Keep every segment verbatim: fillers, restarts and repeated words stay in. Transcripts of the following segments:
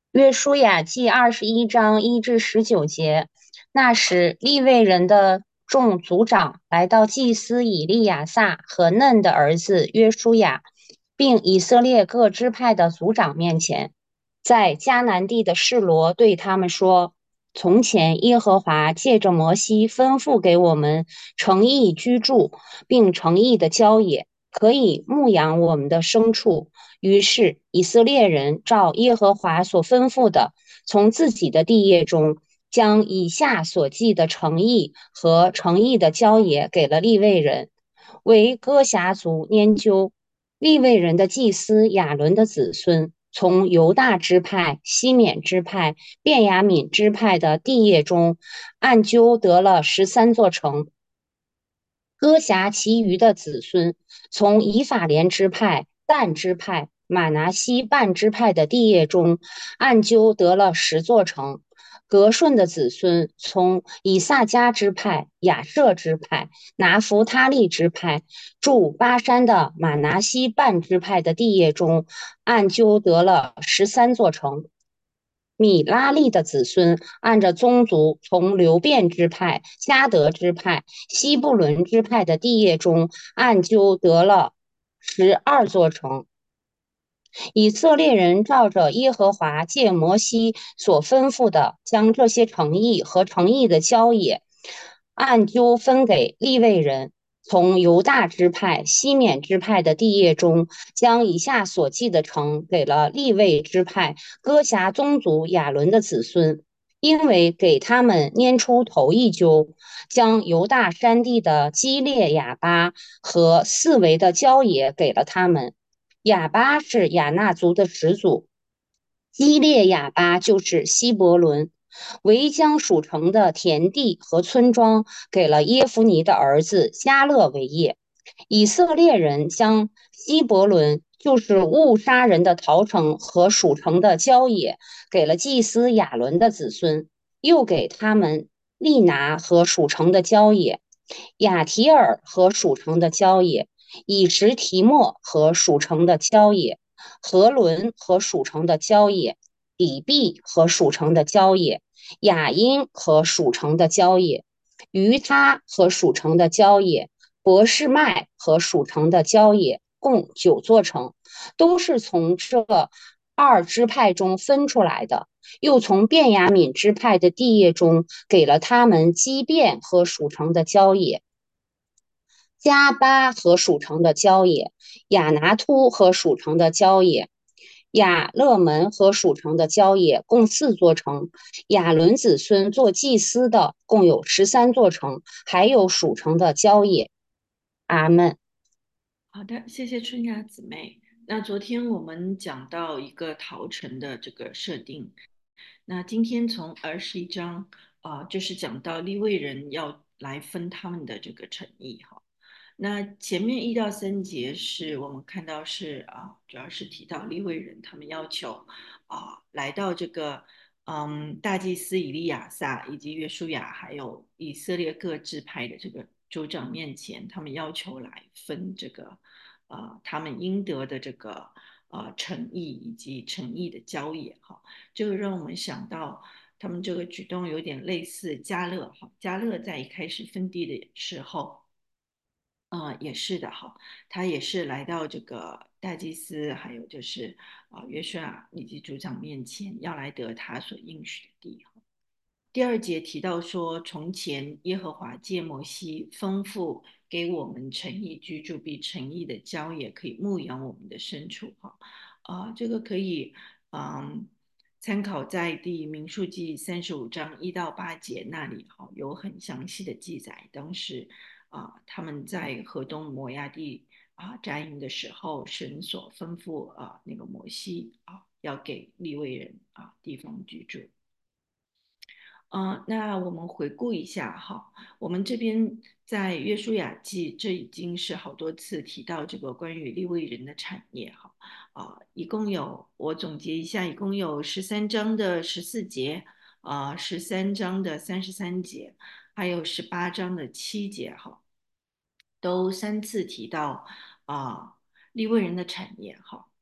约书亚记二十一章一至十九节。那时，利未人的众族长来到祭司以利亚撒和嫩的儿子约书亚，并以色列各支派的族长面前，在迦南地的示罗对他们说：从前耶和华借着摩西吩咐给我们诚意居住，并诚意的郊野，可以牧养我们的牲畜。于是以色列人照耶和华所吩咐的，从自己的地业中，将以下所记的诚意和诚意的郊野给了利未人，为歌辖族拈阄。利未人的祭司亚伦的子孙，从犹大支派、西缅支派、便雅悯支派的地业中，按阄得了十三座城。歌辖其余的子孙，从以法莲支派、但支派、马拿西半支派的地业中，按阄得了十座城。格顺的子孙从以萨迦支派、亚舍支派、拿弗他利支派，驻巴山的马拿西半支派的地业中，按阄得了十三座城。米拉利的子孙按着宗族，从流变支派、迦得支派、西布伦支派的地业中，按阄得了十二座城。以色列人照着耶和华借摩西所吩咐的，将这些城邑和城邑的郊野按阄分给利未人。从犹大支派、西缅支派的地业中，将以下所记的城给了利未支派歌辖宗族亚伦的子孙，因为给他们拈出头一阄，将犹大山地的基列亚巴和四围的郊野给了他们。亚巴是亚纳族的始祖，基列亚巴就是希伯伦。围将属城的田地和村庄给了耶夫尼的儿子迦勒为业。以色列人将希伯伦，就是误杀人的逃城和属城的郊野，给了祭司亚伦的子孙，又给他们利拿和属城的郊野，亚提尔和属城的郊野，以实提莫和属城的郊野，何伦和属城的郊野，底壁和属城的郊野，雅因和属城的郊野，于他和属城的郊野，博士麦和属城的郊野，共九座城，都是从这二支派中分出来的。又从便雅悯支派的地业中给了他们基遍和属城的郊野，加巴和属城的郊野，亚拿突和属城的郊野，亚勒门和属城的郊野，共四座城。亚伦子孙做祭司的共有十三座城，还有属城的郊野。阿门。 好的，谢谢春芽姊妹。那昨天我们讲到一个陶城的这个设定，那今天从二十一章啊、呃就是讲到利未人要来分他们的这个诚意哈。那前面一到三节是我们看到是啊，主要是提到利未人他们要求啊来到这个嗯大祭司以利亚撒以及约书亚还有以色列各支派的这个族长面前，他们要求来分这个呃他们应得的这个呃诚意以及诚意的郊野哈，这个让我们想到。他们这个举动有点类似加勒哈，加勒在一开始分地的时候，呃，也是的哈，他也是来到这个大祭司，还有就是啊、呃约书亚以及族长面前，要来得他所应许的地哈。第二节提到说，从前耶和华借摩西吩咐给我们诚意居住，必诚意的郊野可以牧养我们的牲畜哈。啊、呃这个可以嗯参考在第民数记三十五章一到八节那里哈，有很详细的记载。当时啊、呃他们在河东摩亚地啊、扎营的时候，神所吩咐啊、那个摩西啊、要给利未人啊、地方居住。呃，那我们回顾一下哈，我们这边在约书亚记，这已经是好多次提到这个关于利未人的产业哈，啊、一共有我总结一下，一共有十三章的十四节，啊、十三章的三十三节，还有十八章的七节哈，都三次提到啊、利未人的产业哈。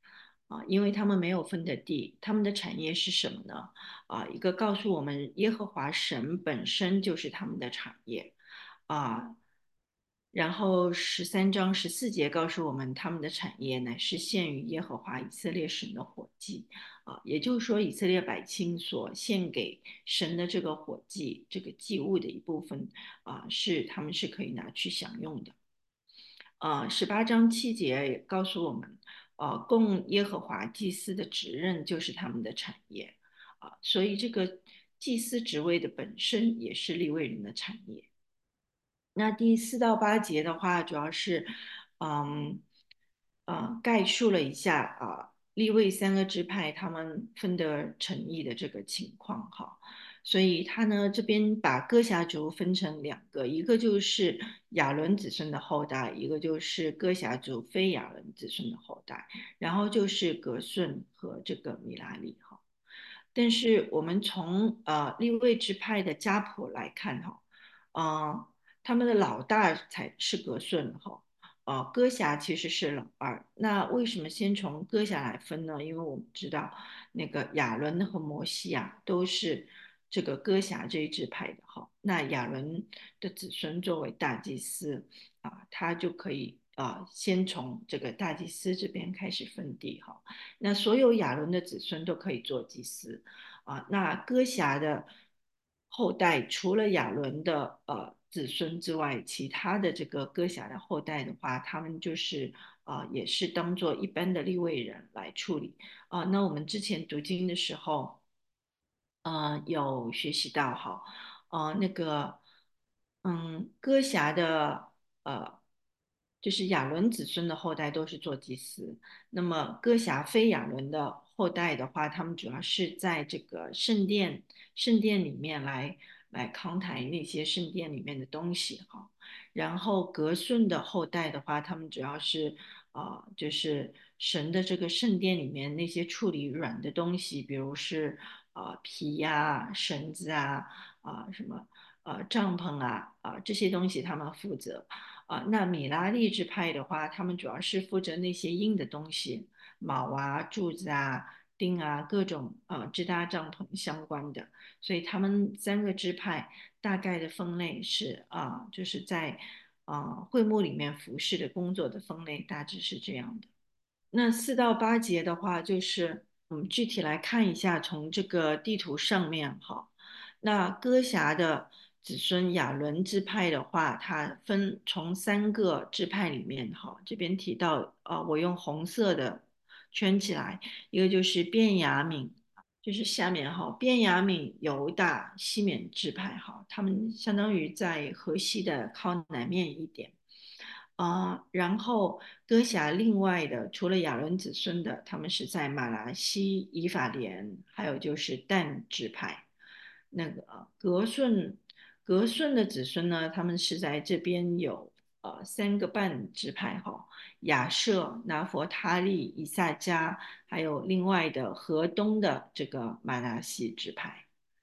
啊，因为他们没有分的地，他们的产业是什么呢？啊，一个告诉我们耶和华神本身就是他们的产业啊。然后十三章十四节告诉我们，他们的产业乃是献于耶和华以色列神的火祭啊，也就是说，以色列百姓所献给神的这个火祭，这个祭物的一部分啊，是他们是可以拿去享用的。呃，十八章七节也告诉我们，呃，供耶和华祭司的职任就是他们的产业啊，所以这个祭司职位的本身也是利未人的产业。那第四到八节的话，主要是，嗯，呃，概述了一下啊，立位三个支派他们分得诚意的这个情况哈。所以他呢这边把哥辖族分成两个，一个就是亚伦子孙的后代，一个就是哥辖族非亚伦子孙的后代，然后就是格顺和这个米拉利哈。但是我们从呃立位支派的家谱来看哈，呃，他们的老大才是格顺哈，呃，哥辖其实是老二。那为什么先从哥辖来分呢？因为我们知道那个亚伦和摩西啊都是这个哥辖这一支派的哈。那亚伦的子孙作为大祭司啊，他就可以啊先从这个大祭司这边开始分地哈。那所有亚伦的子孙都可以做祭司啊。那哥辖的后代除了亚伦的呃子孙之外，其他的这个哥辖的后代的话，他们就是啊、呃也是当做一般的立位人来处理啊、那我们之前读经的时候。呃，有学习到哈，呃，那个，嗯，哥辖的呃，就是亚伦子孙的后代都是做祭司。那么哥辖非亚伦的后代的话，他们主要是在这个圣殿圣殿里面来来扛抬那些圣殿里面的东西哈。然后格顺的后代的话，他们主要是啊、呃就是神的这个圣殿里面那些处理软的东西，比如是啊、呃皮呀、绳子啊、啊、什么呃帐篷啊啊、这些东西他们负责啊、那米拉利支派的话，他们主要是负责那些硬的东西，铆啊、柱子啊、钉啊，各种呃支搭帐篷相关的。所以他们三个支派大概的分类是啊、就是在啊、会幕里面服饰的工作的分类大致是这样的。那四到八节的话，就是我们具体来看一下，从这个地图上面哈，那哥辖的子孙亚伦支派的话，它分从三个支派里面哈，这边提到啊，我用红色的圈起来，一个就是便雅悯，就是下面哈，便雅悯、犹大、西缅支派哈，他们相当于在河西的靠南面一点。啊、呃然后哥辖另外的，除了亚伦子孙的，他们是在马来西、以法莲，还有就是但支派。那个呃格顺，格顺的子孙呢，他们是在这边有呃三个半支派哈，亚舍、拿佛他利、以萨迦，还有另外的河东的这个马拿西支派。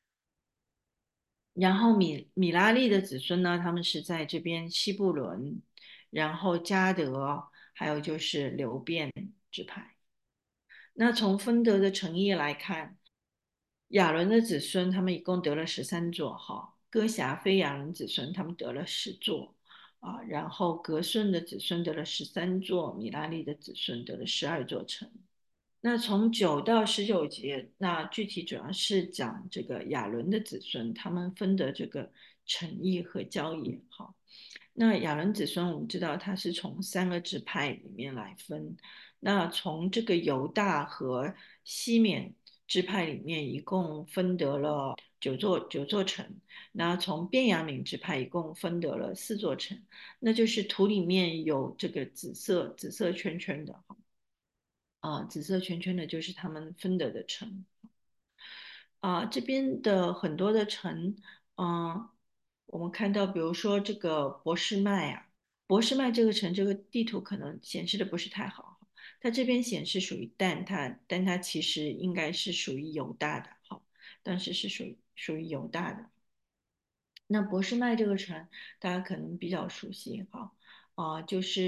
然后米米拉利的子孙呢，他们是在这边西布伦，然后加德，还有就是流便支派。那从分得的诚意来看，亚伦的子孙他们一共得了十三座哈，哥辖非亚伦子孙他们得了十座啊，然后格顺的子孙得了十三座，米拉利的子孙得了十二座城。那从九到十九节，那具体主要是讲这个亚伦的子孙，他们分的这个诚意和交易。好，那亚伦子孙，我们知道他是从三个支派里面来分。那从这个犹大和西缅支派里面，一共分得了九座九座城。那从便雅悯支派一共分得了四座城，那就是图里面有这个紫色紫色圈圈的。啊，紫色圈圈的就是他们分得的城啊，这边的很多的城，嗯、我们看到，比如说这个博士麦啊，博士麦这个城，这个地图可能显示的不是太好，它这边显示属于但它，但它其实应该是属于犹大的，好，当时是属于属于犹大的。那博士麦这个城，大家可能比较熟悉哈，啊、就是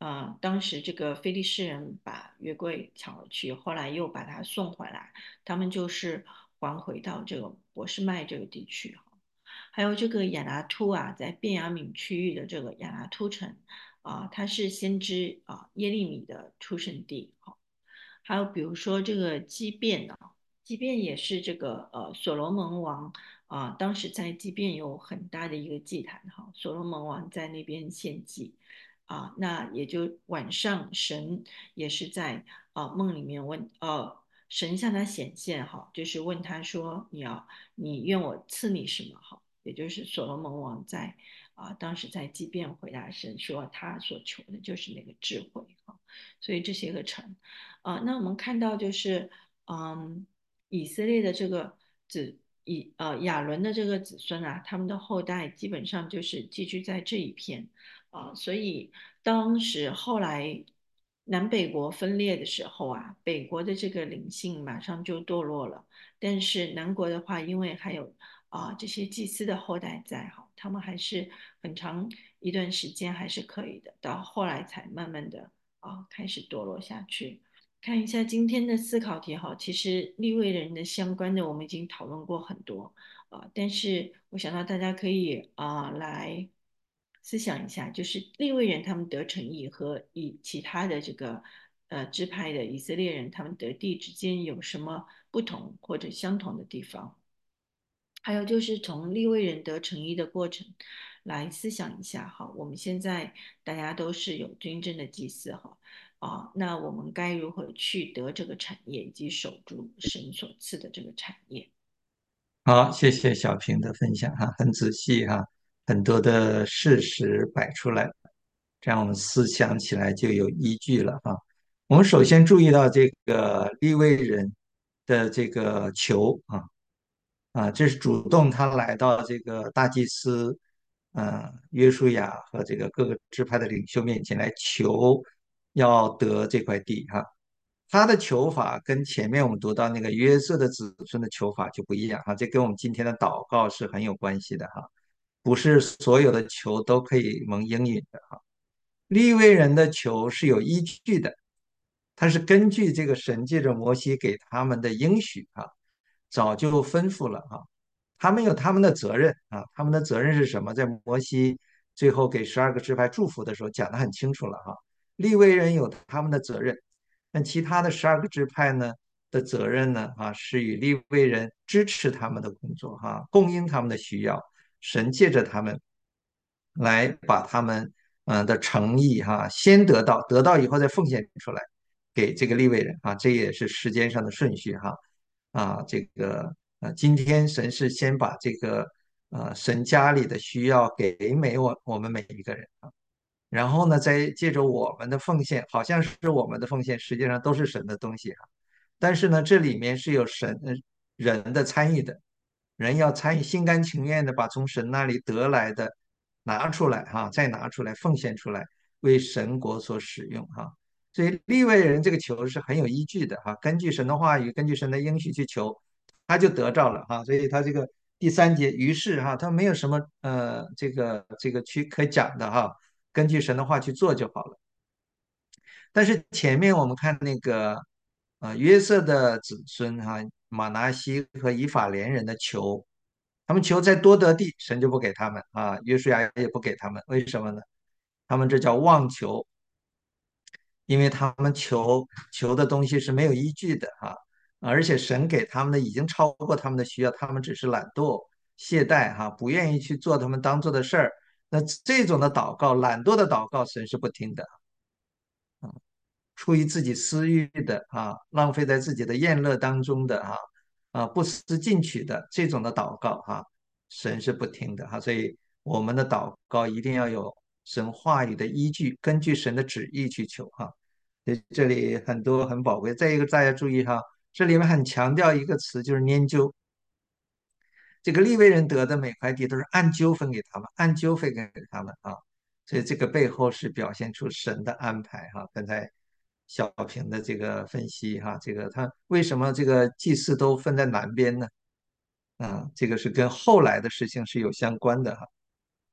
呃，当时这个非利士人把约柜抢了去，后来又把它送回来，他们就是还回到这个博士麦这个地区。还有这个亚拿突啊，在便雅悯区域的这个亚拿突城啊，它是先知啊耶利米的出生地。好，还有比如说这个畸变呢，畸变也是这个呃所罗门王啊，当时在畸变有很大的一个祭坛哈，所罗门王在那边献祭啊，那也就晚上神也是在啊梦里面问呃。神向他显现哈，就是问他说：“你要，你愿我赐你什么？”哈，也就是所罗门王在啊，当时在即便回答神说他所求的就是那个智慧啊，所以这些个成啊，那我们看到就是嗯，以色列的这个子以呃亚伦的这个子孙啊，他们的后代基本上就是寄居在这一片啊，所以当时后来南北国分裂的时候啊，北国的这个灵性马上就堕落了，但是南国的话，因为还有啊、这些祭司的后代在哈，他们还是很长一段时间还是可以的，到后来才慢慢的啊、开始堕落下去。看一下今天的思考题哈，其实立位人的相关的我们已经讨论过很多啊、但是我想到大家可以啊、来思想一下，就是立位人他们得城邑和以其他的这个呃支派的以色列人他们得地之间有什么不同或者相同的地方？还有就是从立位人得成义的过程来思想一下哈，我们现在大家都是有真正的祭司哈啊，那我们该如何去得这个产业，以及守住神所赐的这个产业？ 好，谢谢小平的分享哈，很仔细哈，很多的事实摆出来，这样我们思想起来就有依据了哈。我们首先注意到这个利未人的这个求啊啊，这是主动他来到这个大祭司呃约书亚和这个各个支派的领袖面前来求要得这块地哈。他的求法跟前面我们读到那个约瑟的子孙的求法就不一样哈，这跟我们今天的祷告是很有关系的哈，不是所有的求都可以蒙应允的哈。利未人的求是有依据的，他是根据这个神借着摩西给他们的应许啊，早就吩咐了哈，他们有他们的责任啊，他们的责任是什么？在摩西最后给十二个支派祝福的时候讲得很清楚了哈，利未人有他们的责任，那其他的十二个支派呢的责任呢啊，是与利未人支持他们的工作哈，供应他们的需要，神借着他们来把他们嗯的诚意哈先得到，得到以后再奉献出来给这个利未人啊，这也是时间上的顺序哈啊，这个呃今天神是先把这个呃神家里的需要给每我我们每一个人啊，然后呢再借着我们的奉献，好像是我们的奉献，实际上都是神的东西哈，但是呢这里面是有神呃人的参与的。人要参与，心甘情愿的把从神那里得来的拿出来哈，再拿出来奉献出来，为神国所使用哈。所以利未人这个求是很有依据的哈，根据神的话语，根据神的应许去求，他就得着了哈。所以他这个第三节，于是哈，他没有什么呃这个这个去可讲的哈，根据神的话去做就好了。但是前面我们看那个呃约瑟的子孙哈，马拿西和以法莲人的求，他们求在多得地，神就不给他们啊，约书亚也不给他们，为什么呢？他们这叫妄求，因为他们求求的东西是没有依据的哈，而且神给他们的已经超过他们的需要，他们只是懒惰懈怠哈，不愿意去做他们当做的事儿。那这种的祷告，懒惰的祷告，神是不听的。出于自己私欲的啊，浪费在自己的宴乐当中的哈啊，不思进取的这种的祷告哈，神是不听的哈，所以我们的祷告一定要有神话语的依据，根据神的旨意去求哈。这这里很多很宝贵。再一个，大家注意哈，这里面很强调一个词，就是研究。这个利未人得的每块地都是按纠分给他们，按纠分给他们啊，所以这个背后是表现出神的安排哈。刚才小平的这个分析哈，这个他为什么这个祭祀都分在南边呢？啊，这个是跟后来的事情是有相关的哈。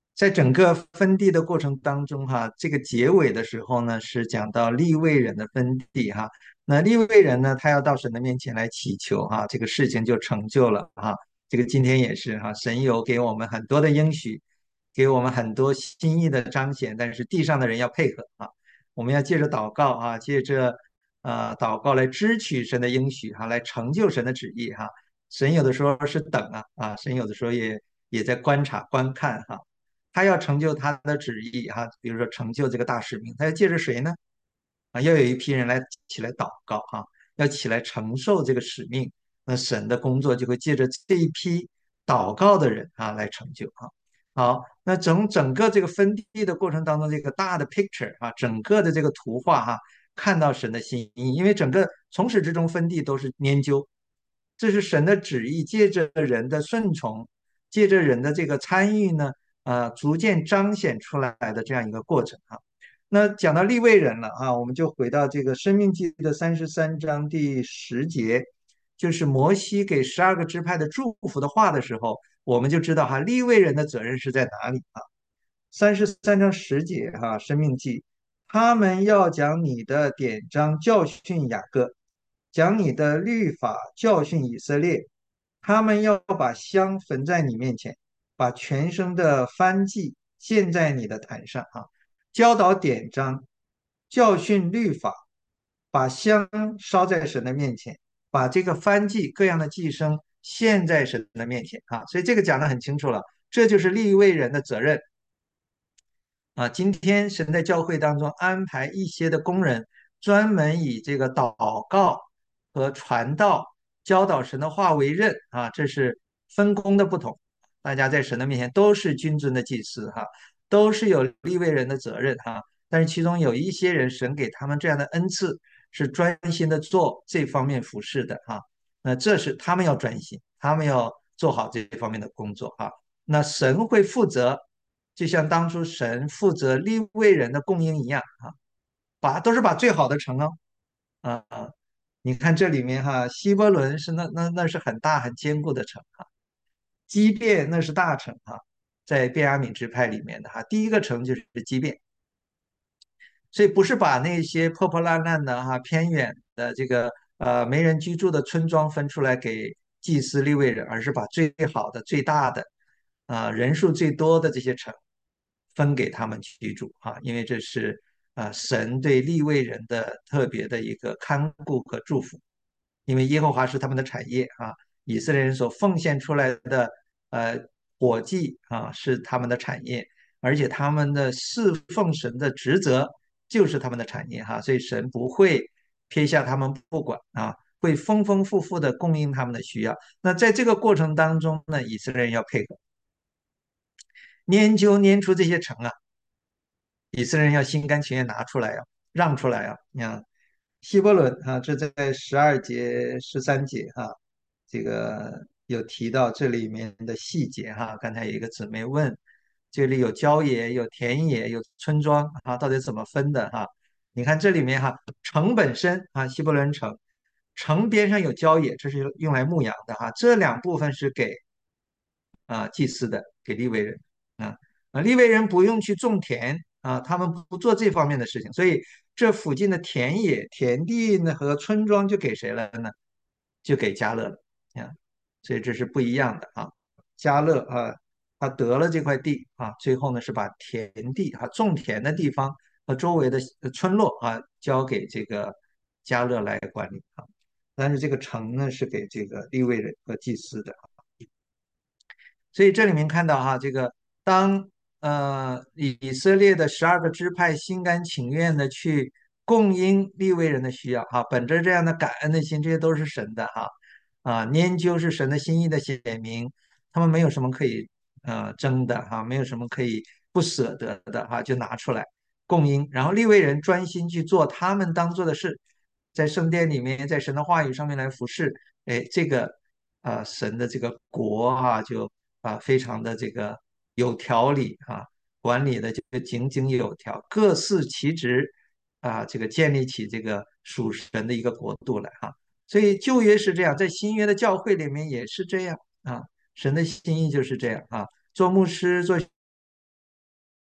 在整个分地的过程当中，哈，这个结尾的时候呢，是讲到利未人的分地，哈。那利未人呢，他要到神的面前来祈求，哈，这个事情就成就了，哈。这个今天也是，哈，神有给我们很多的应许，给我们很多心意的彰显，但是地上的人要配合，啊，我们要借着祷告，啊，借着呃祷告来支取神的应许，哈，来成就神的旨意，哈。神有的时候是等啊，啊，神有的时候也也在观察观看，哈。他要成就他的旨意哈，比如说成就这个大使命，他要借着谁呢？啊，要有一批人来起来祷告哈，要起来承受这个使命，那神的工作就会借着这一批祷告的人啊来成就哈。好，那整整个这个分地的过程当中，这个大的 picture 啊，整个的这个图画哈，看到神的心意，因为整个从始至终分地都是研究，这是神的旨意，借着人的顺从，借着人的这个参与呢。呃，逐渐彰显出来的这样一个过程啊。那讲到利未人了啊，我们就回到这个《申命记》的三十三章第十节，就是摩西给十二个支派的祝福的话的时候，我们就知道哈，利未人的责任是在哪里啊？三十三章十节哈，《申命记》，他们要将你的典章教训雅各，将你的律法教训以色列，他们要把香焚在你面前。把全身的燔祭献在你的坛上啊，教导典章，教训律法，把香烧在神的面前，把这个燔祭各样的祭牲献在神的面前啊，所以这个讲得很清楚了，这就是利未人的责任啊。今天神在教会当中安排一些的工人，专门以这个祷告和传道、教导神的话为任啊，这是分工的不同。大家在神的面前都是君尊的祭司哈，都是有利未人的责任哈。但是其中有一些人，神给他们这样的恩赐，是专心的做这方面服饰的哈。那这是他们要专心，他们要做好这方面的工作哈。那神会负责，就像当初神负责利未人的供应一样啊，把都是把最好的城哦，啊啊，你看这里面哈，希伯伦是那那那是很大很坚固的城哈。基甸那是大城哈，在便雅悯支派里面的哈，第一个城就是基甸，所以不是把那些破破烂烂的哈、偏远的这个呃没人居住的村庄分出来给祭司立位人，而是把最好的、最大的啊、呃人数最多的这些城分给他们居住啊，因为这是啊、呃神对立位人的特别的一个看顾和祝福。因为耶和华是他们的产业啊，以色列人所奉献出来的呃火祭啊是他们的产业，而且他们的侍奉神的职责就是他们的产业哈，所以神不会撇下他们不管啊，会丰丰富富的供应他们的需要。那在这个过程当中呢，以色列人要配合，研究研出这些城啊，以色列人要心甘情愿拿出来啊，让出来啊，你看希伯伦啊，这在十二节、十三节哈，这个有提到这里面的细节哈。刚才有一个姊妹问，这里有郊野、有田野、有村庄啊，到底怎么分的哈？你看这里面哈，城本身啊，希伯伦城，城边上有郊野，这是用来牧羊的哈。这两部分是给啊祭司的，给利未人啊啊，利未人不用去种田啊，他们不做这方面的事情，所以这附近的田野、田地呢和村庄就给谁了呢？就给迦勒了啊，所以这是不一样的啊。迦勒啊，他得了这块地啊，最后呢是把田地啊种田的地方和周围的呃村落啊交给这个迦勒来管理啊，但是这个城呢是给这个利未人和祭司的。所以这里面看到哈，这个当呃以以色列的十二个支派心甘情愿的去供应利未人的需要哈，本着这样的感恩的心，这些都是神的哈啊，研究是神的心意的显明，他们没有什么可以呃争的哈，没有什么可以不舍得的哈，就拿出来供应，然后利未人专心去做他们当做的事，在圣殿里面，在神的话语上面来服侍，哎，这个啊、神的这个国哈、就啊，非常的这个有条理啊，管理的就井井有条，各司其职啊，这个建立起这个属神的一个国度来哈。所以旧约是这样，在新约的教会里面也是这样啊，神的心意就是这样啊。做牧师、做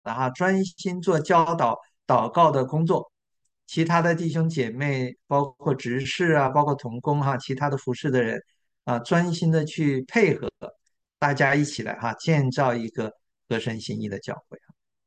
的哈，专心做教导、祷告的工作。其他的弟兄姐妹，包括执事啊，包括同工哈，其他的服侍的人啊，专心的去配合，大家一起来哈，建造一个合神心意的教会。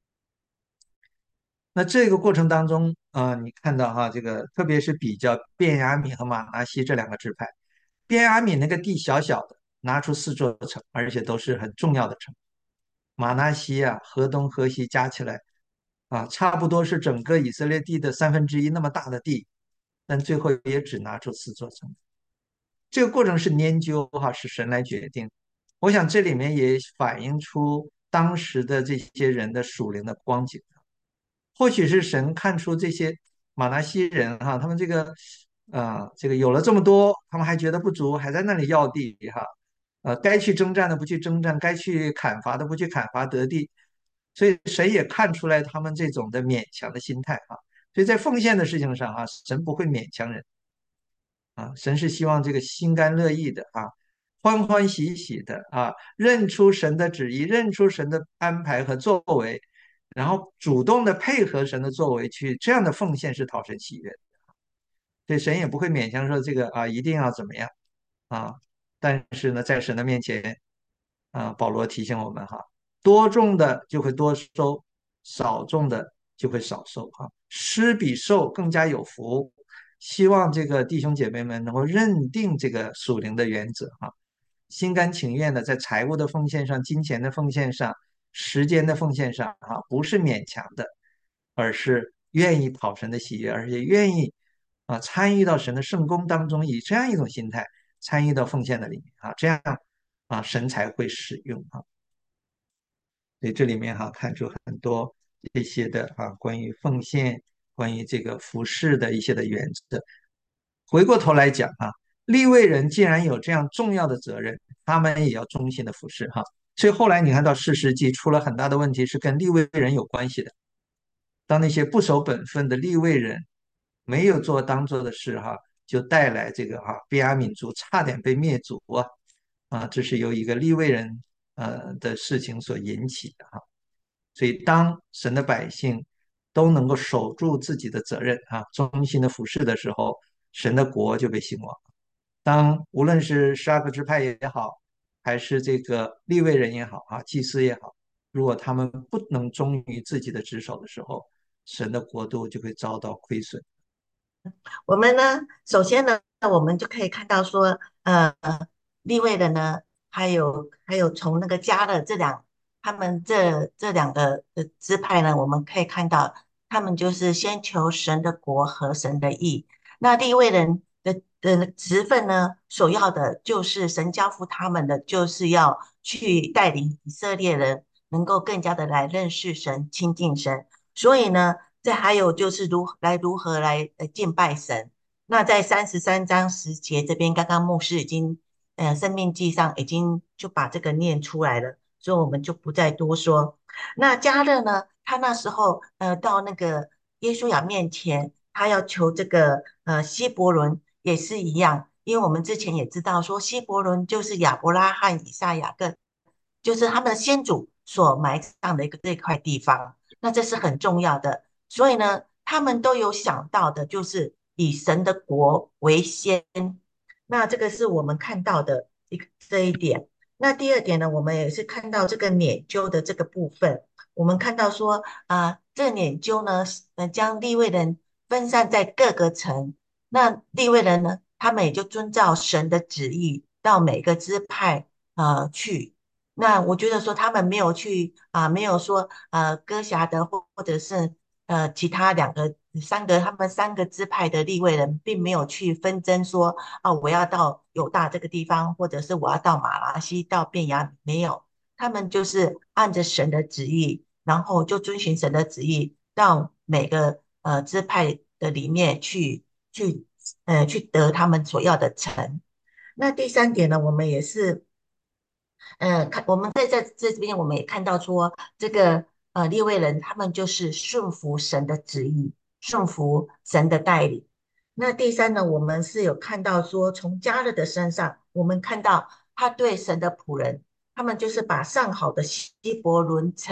那这个过程当中啊、呃你看到哈，这个特别是比较便雅悯和马拿西这两个支派，便雅悯那个地小小的，拿出四座城，而且都是很重要的城。马拿西啊，河东河西加起来啊，差不多是整个以色列地的三分之一那么大的地，但最后也只拿出四座城。这个过程是研究哈，是神来决定。我想这里面也反映出当时的这些人的属灵的光景。或许是神看出这些马拿西人哈，他们这个啊、这个有了这么多，他们还觉得不足，还在那里要地哈，呃，该去征战的不去征战，该去砍伐的不去砍伐得地，所以神也看出来他们这种的勉强的心态啊，所以在奉献的事情上啊，神不会勉强人啊，神是希望这个心甘乐意的啊，欢欢喜喜的啊，认出神的旨意，认出神的安排和作为，然后主动的配合神的作为去，这样的奉献是讨神喜悦的。对神也不会勉强说这个啊一定要怎么样啊，但是呢，在神的面前啊，保罗提醒我们哈，多种的就会多收，少种的就会少收啊，施比受更加有福。希望这个弟兄姐妹们能够认定这个属灵的原则哈，心甘情愿的在财务的奉献上、金钱的奉献上、时间的奉献上啊，不是勉强的，而是愿意讨神的喜悦，而且愿意啊参与到神的圣功当中，以这样一种心态参与到奉献的里面啊，这样啊神才会使用啊。所以这里面哈、看出很多这些的啊关于奉献、关于这个服饰的一些的原则。回过头来讲啊，利未人既然有这样重要的责任，他们也要忠心的服侍哈。所以后来你看到士师记出了很大的问题，是跟利未人有关系的。当那些不守本分的利未人没有做当做的事哈，就带来这个哈便雅悯族差点被灭族啊啊，这是由一个利未人呃的事情所引起的哈。所以当神的百姓都能够守住自己的责任啊，忠心的服侍的时候，神的国就被兴旺。当无论是十二个支派也好，还是这个利未人也好啊，祭司也好，如果他们不能忠于自己的职守的时候，神的国度就会遭到亏损。 我们呢，首先呢，我们就可以看到说，呃，立位的呢，还有还有从那个加勒这两，他们这这两个的支派呢，我们可以看到，他们就是先求神的国和神的义。那立位人的的职分呢，首要的就是神交付他们的，就是要去带领以色列人能够更加的来认识神、亲近神。所以呢，再还有就是如来如何来呃敬拜神。那在三十三章十节这边，刚刚牧师已经呃生命记上已经就把这个念出来了，所以我们就不再多说。那加勒呢，他那时候呃到那个耶稣亚面前，他要求这个呃希伯伦也是一样，因为我们之前也知道说希伯伦就是亚伯拉罕、以撒、雅各，就是他们的先祖所埋葬的一个这块地方。那这是很重要的。所以呢，他们都有想到的，就是以神的国为先。那这个是我们看到的一个这一点。那第二点呢，我们也是看到这个研究的这个部分。我们看到说，啊、呃这个研究呢，呃，将立位人分散在各个城。那立位人呢，他们也就遵照神的旨意，到每个支派呃去。那我觉得说他们没有去啊、没有说呃哥辖的或或者是呃其他两个三个他们三个支派的立位人，并没有去纷争说啊我要到犹大这个地方，或者是我要到马拉西到便雅悯，没有，他们就是按着神的旨意，然后就遵循神的旨意，到每个呃支派的里面去去呃去得他们所要的城。那第三点呢，我们也是。呃，看我们在在这边，我们也看到说，这个呃利未人他们就是顺服神的旨意，顺服神的带领。那第三呢，我们是有看到说，从加勒的身上，我们看到他对神的仆人，他们就是把上好的希伯伦城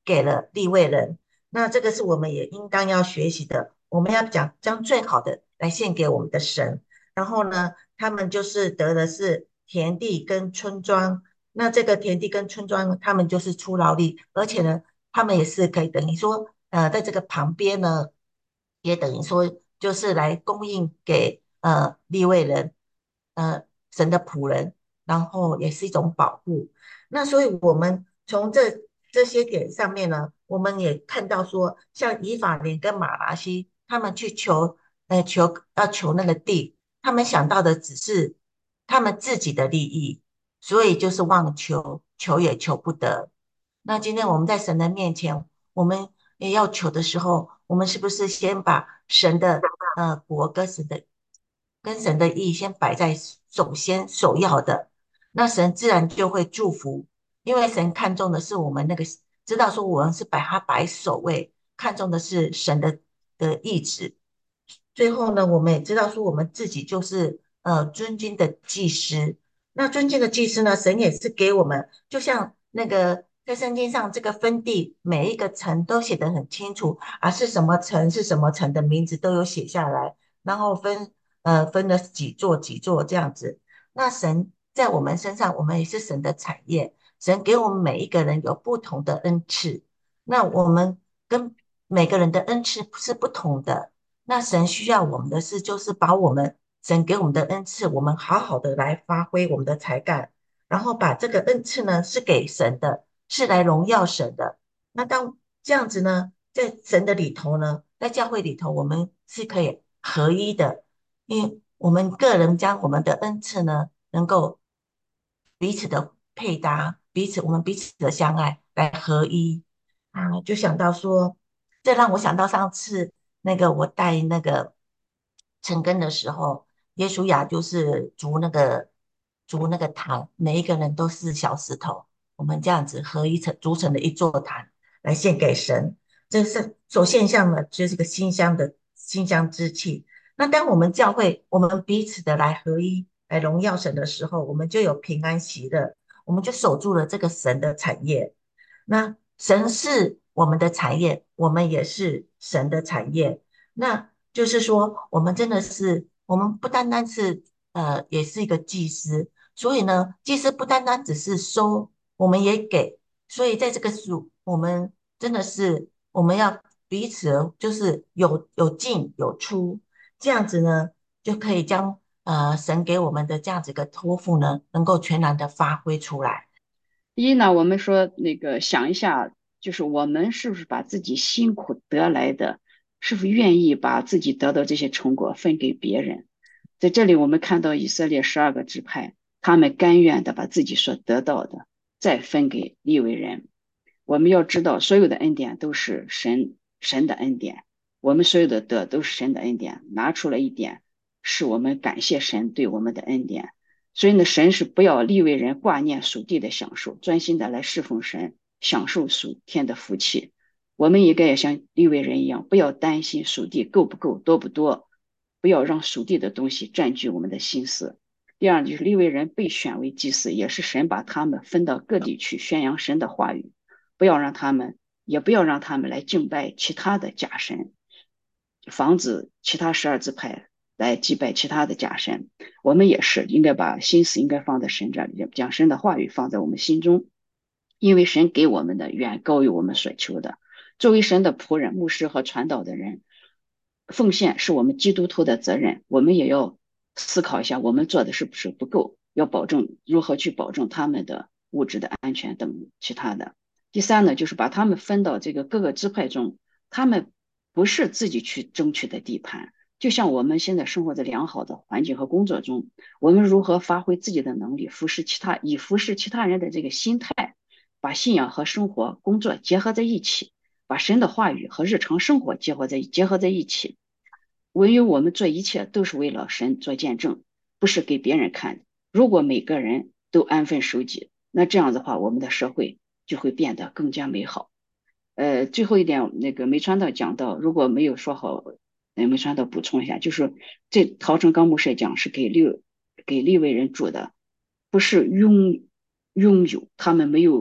给了利未人。那这个是我们也应当要学习的。我们要讲将最好的来献给我们的神，然后呢，他们就是得的是田地跟村庄。那这个田地跟村庄，他们就是出劳力，而且呢，他们也是可以等于说，呃，在这个旁边呢，也等于说就是来供应给呃利未人，呃神的仆人，然后也是一种保护。那所以我们从这这些点上面呢，我们也看到说，像以法莲跟马拉西，他们去求，呃，求要求那个地，他们想到的只是他们自己的利益，所以就是妄求，求也求不得。那今天我们在神的面前，我们也要求的时候，我们是不是先把神的呃国跟神的跟神的意先摆在首先首要的，那神自然就会祝福，因为神看重的是我们那个知道说我们是把它摆首位，看重的是神的的意志。最后呢，我们也知道说我们自己就是呃尊敬的祭司，那尊敬的祭司呢，神也是给我们，就像那个在圣经上这个分地，每一个城都写得很清楚，啊是什么城是什么城的名字都有写下来，然后分呃分了几座几座这样子。那神在我们身上，我们也是神的产业，神给我们每一个人有不同的恩赐，那我们跟每个人的恩赐是不同的。那神需要我们的事，就是把我们神给我们的恩赐，我们好好的来发挥我们的才干，然后把这个恩赐呢是给神的，是来荣耀神的。那当这样子呢，在神的里头呢，在教会里头，我们是可以合一的，因为我们个人将我们的恩赐呢，能够彼此的配搭，彼此我们彼此的相爱来合一啊，就想到说，这让我想到上次那个我带那个成根的时候，耶稣雅就是筑那个筑那个坛，每一个人都是小石头，我们这样子合一成筑成了一座坛来献给神。这是所现象呢，就是个馨香的馨香之气。那当我们教会我们彼此的来合一，来荣耀神的时候，我们就有平安喜乐，我们就守住了这个神的产业。那神是我们的产业，我们也是神的产业。那就是说，我们真的是，我们不单单是呃，也是一个祭司。所以呢，祭司不单单只是收，我们也给。所以在这个属，我们真的是我们要彼此就是有有进有出，这样子呢，就可以将呃神给我们的这样子一个托付呢，能够全然的发挥出来。 一呢，我们说那个想一下，就是我们是不是把自己辛苦得来的，是不是愿意把自己得到这些成果分给别人？在这里，我们看到以色列十二个支派，他们甘愿的把自己所得到的再分给利未人。我们要知道，所有的恩典都是神神的恩典，我们所有的得都是神的恩典，拿出了一点，是我们感谢神对我们的恩典。所以呢，神是不要利未人挂念属地的享受，专心的来侍奉神，享受属天的福气。我们应该也像利未人一样，不要担心属地够不够、多不多，不要让属地的东西占据我们的心思。第二就是利未人被选为祭司，也是神把他们分到各地去宣扬神的话语，不要让他们，也不要让他们来敬拜其他的假神，防止其他十二支派来祭拜其他的假神。我们也是应该把心思应该放在神这里，将神的话语放在我们心中，因为神给我们的远高于我们所求的。作为神的仆人、牧师和传道的人，奉献是我们基督徒的责任，我们也要思考一下，我们做的是不是不够，要保证如何去保证他们的物质的安全等其他的。第三呢，就是把他们分到这个各个支派中，他们不是自己去争取的地盘。就像我们现在生活在良好的环境和工作中，我们如何发挥自己的能力，服侍其他，以服侍其他人的这个心态，把信仰和生活、工作结合在一起，把神的话语和日常生活结合在结合在一起。唯有我们做一切都是为了神做见证，不是给别人看的。如果每个人都安分守己，那这样的话，我们的社会就会变得更加美好。呃，最后一点，那个梅传道讲到，如果没有说好，呃，梅传道补充一下，就是这陶成刚牧师讲是给利给利未人住的，不是拥拥有，他们没有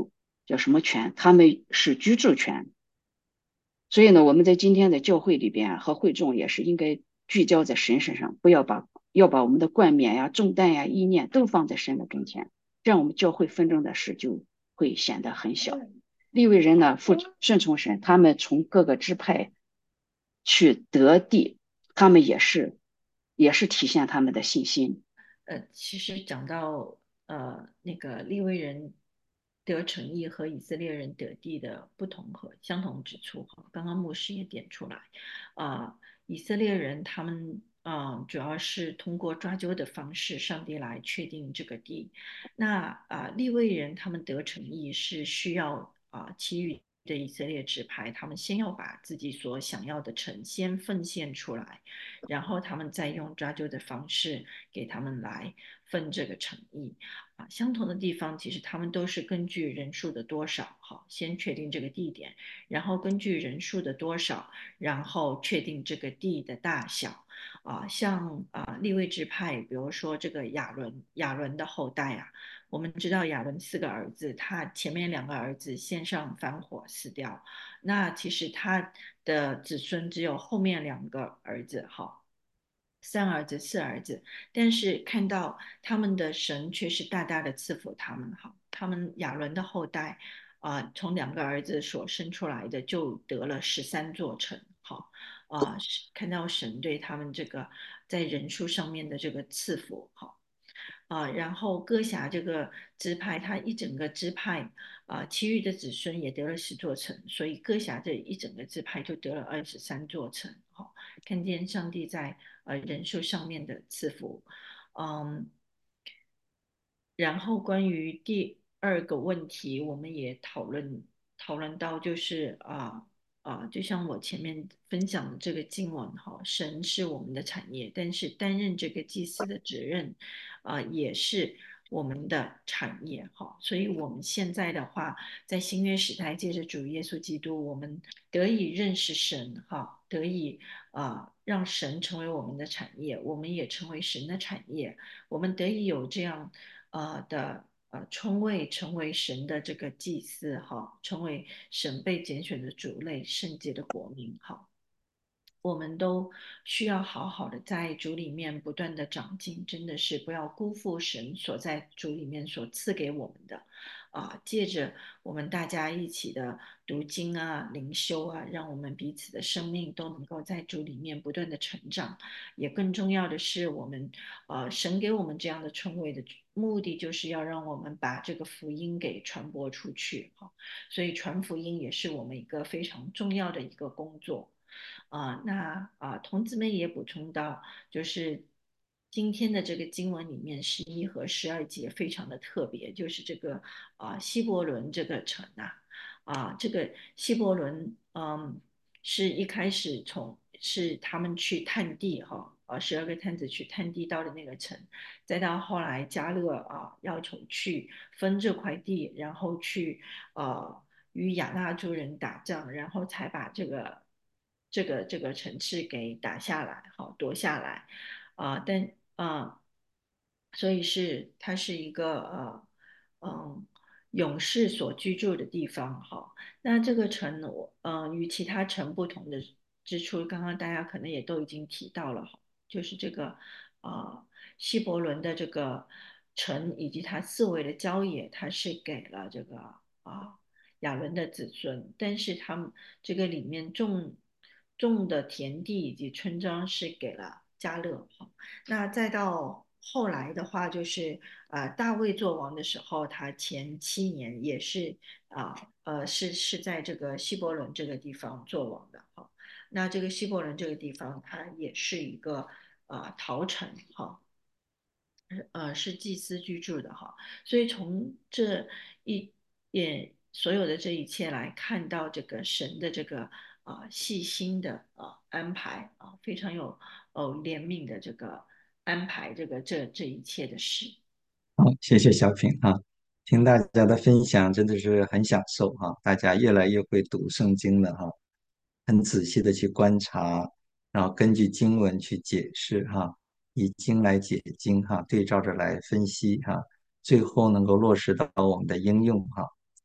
叫什么权？他们是居住权。所以呢，我们在今天的教会里边啊和会众也是应该聚焦在神身上，不要把要把我们的冠冕呀、重担呀、意念都放在神的跟前，这样我们教会纷争的事就会显得很小。利未人呢，负顺从神，他们从各个支派去得地，他们也是也是体现他们的信心。 呃，其实讲到呃那个利未人得城邑和以色列人得地的不同和相同之处哈，刚刚牧师也点出来，啊、以色列人他们啊、呃主要是通过抓阄的方式，上帝来确定这个地。那啊、利未人他们得城邑是需要啊、其余的以色列支派，他们先要把自己所想要的城先奉献出来，然后他们再用抓阄的方式给他们来分这个诚意啊。相同的地方，其实他们都是根据人数的多少，好，先确定这个地点，然后根据人数的多少，然后确定这个地的大小啊。像啊利未支派，比如说这个亚伦亚伦的后代啊。我们知道亚伦四个儿子，他前面两个儿子献上反火死掉，那其实他的子孙只有后面两个儿子，哈，三儿子、四儿子，但是看到他们的神却是大大的赐福他们，哈，他们亚伦的后代，啊、呃从两个儿子所生出来的就得了十三座城，好，啊、呃看到神对他们这个在人数上面的这个赐福，好。啊，然后歌辖这个支派，他一整个支派啊，其余的子孙也得了十座城，所以歌辖这一整个支派就得了二十三座城。好，看见上帝在呃人数上面的赐福，嗯，然后关于第二个问题，我们也讨论讨论到，就是啊啊，就像我前面分享的这个经文哈，神是我们的产业，但是担任这个祭司的责任啊，也是我们的产业哈。所以我们现在的话，在新约时代，借着主耶稣基督，我们得以认识神哈，得以啊让神成为我们的产业，我们也成为神的产业。我们得以有这样呃的呃称谓，成为神的这个祭司哈，成为神被拣选的族类，圣洁的国民哈。我们都需要好好的在主里面不断的长进，真的是不要辜负神所在主里面所赐给我们的啊！借着我们大家一起的读经啊、灵修啊，让我们彼此的生命都能够在主里面不断的成长。也更重要的是，我们呃神给我们这样的称谓的目的，就是要让我们把这个福音给传播出去哈。所以传福音也是我们一个非常重要的一个工作。啊，那啊，童姊妹也补充到，就是今天的这个经文里面，十一和十二节非常的特别，就是这个啊希伯伦这个城呐，啊这个希伯伦，嗯，是一开始从是他们去探地哈，啊十二个探子去探地到的那个城，再到后来加勒啊要求去分这块地，然后去呃与亚纳族人打仗，然后才把这个这个这个城市给打下来，好夺下来，啊、但啊、所以是它是一个呃嗯勇士所居住的地方，哈。那这个城，我嗯、呃与其他城不同的之处，刚刚大家可能也都已经提到了，哈，就是这个呃希伯伦的这个城以及它四围的郊野，它是给了这个啊。亚伦的子孙，但是他们这个里面种种的田地以及村庄是给了加勒。那再到后来的话，就是呃大卫做王的时候，他前七年也是啊呃是是在这个希伯伦这个地方做王的哈。那这个希伯伦这个地方，它也是一个呃陶城哈。呃是祭司居住的哈，所以从这一也所有的这一切来看到这个神的这个啊、呃细心的啊安排啊，非常有哦怜悯的这个安排这个这这一切的事。 好，谢谢小品哈，听大家的分享真的是很享受哈，大家越来越会读圣经了哈，很仔细的去观察，然后根据经文去解释哈，以经来解经哈，对照着来分析哈，最后能够落实到我们的应用哈。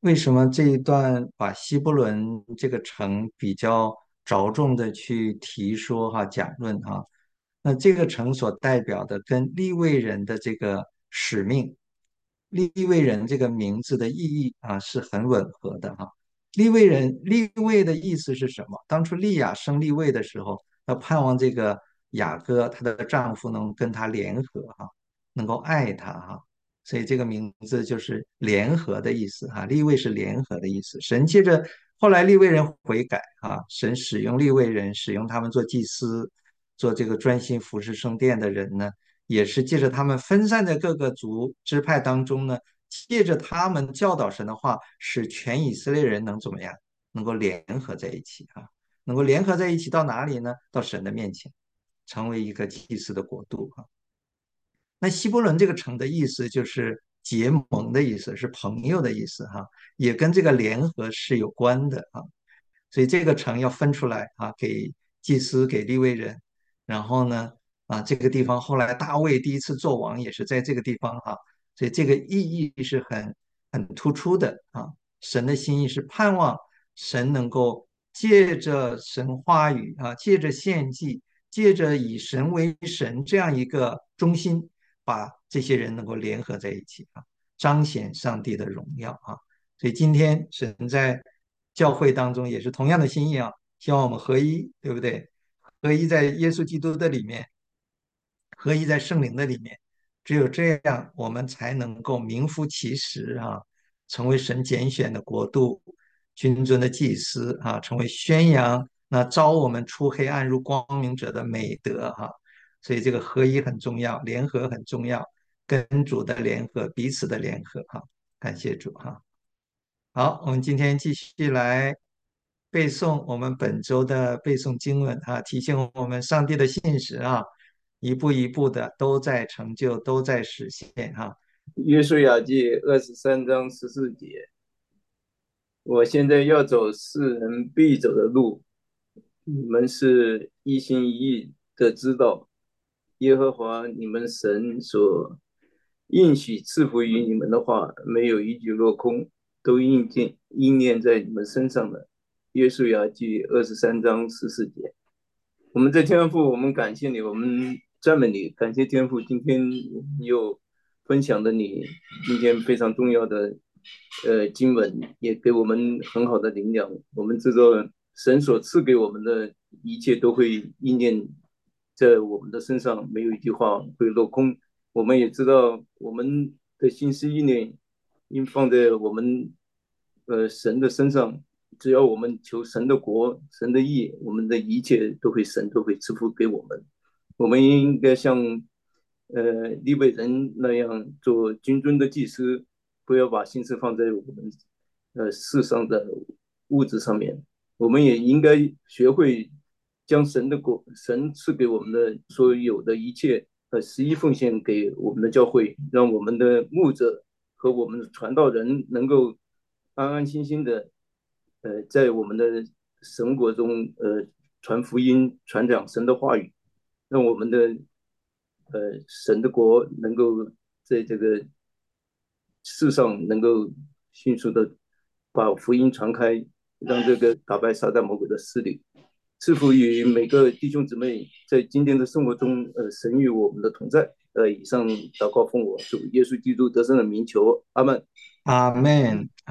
为什么这一段把希伯伦这个城比较着重的去提说哈讲论哈？那这个城所代表的跟利未人的这个使命，利未人这个名字的意义啊是很吻合的哈。利未人利未的意思是什么？当初利亚生利未的时候，她盼望这个雅各她的丈夫能跟她联合哈，能够爱她哈。所以这个名字就是联合的意思哈，利未是联合的意思。神接着后来利未人悔改啊，神使用利未人，使用他们做祭司，做这个专心服侍圣殿的人呢，也是借着他们分散在各个族支派当中呢，借着他们教导神的话，使全以色列人能怎么样，能够联合在一起啊，能够联合在一起到哪里呢？到神的面前，成为一个祭司的国度啊。那希伯伦这个城的意思就是结盟的意思，是朋友的意思哈，也跟这个联合是有关的啊。所以这个城要分出来啊，给祭司，给利未人。然后呢，啊，这个地方后来大卫第一次做王也是在这个地方哈，所以这个意义是很很突出的啊。神的心意是盼望神能够借着神话语啊，借着献祭，借着以神为神这样一个中心，把这些人能够联合在一起啊，彰显上帝的荣耀啊。所以今天神在教会当中也是同样的心意啊，希望我们合一，对不对？合一在耶稣基督的里面，合一在圣灵的里面，只有这样，我们才能够名副其实啊，成为神拣选的国度，君尊的祭司啊，成为宣扬那招我们出黑暗入光明者的美德哈、啊。所以这个合一很重要，联合很重要，跟主的联合，彼此的联合哈、啊。感谢主哈、啊。好，我们今天继续来背诵我们本周的背诵经文啊，提醒我们上帝的信实啊，一步一步的都在成就，都在实现哈、啊。 约书亚记二十三章十四节，我现在要走世人必走的路，你们是一心一意的知道，耶和华你们神所应许赐福于你们的话，没有一句落空，都应验应验在你们身上的。约书亚记二十三章十四节。我们在天父，我们感谢你，我们赞美你，感谢天父，今天又分享了你今天非常重要的呃经文，也给我们很好的灵粮。我们知道神所赐给我们的一切都会应验在我们的身上，没有一句话会落空。我们也知道我们的心思意念应放在我们呃神的身上，只要我们求神的国、神的义，我们的一切都会神都会赐福给我们。我们应该像呃利未人那样做君尊的祭司，不要把心思放在我们呃世上的物质上面。我们也应该学会将神的国、神赐给我们的所有的一切，呃，十一奉献给我们的教会，让我们的牧者和我们的传道人能够安安心心的，呃，在我们的神国中，呃，传福音、传讲神的话语，让我们的呃神的国能够在这个世上能够迅速的把福音传开，让这个打败撒旦魔鬼的势力。赐福于每个弟兄姊妹，在今天的生活中，呃，神与我们的同在。呃，以上祷告奉我主耶稣基督得胜的名求，阿门。 阿门。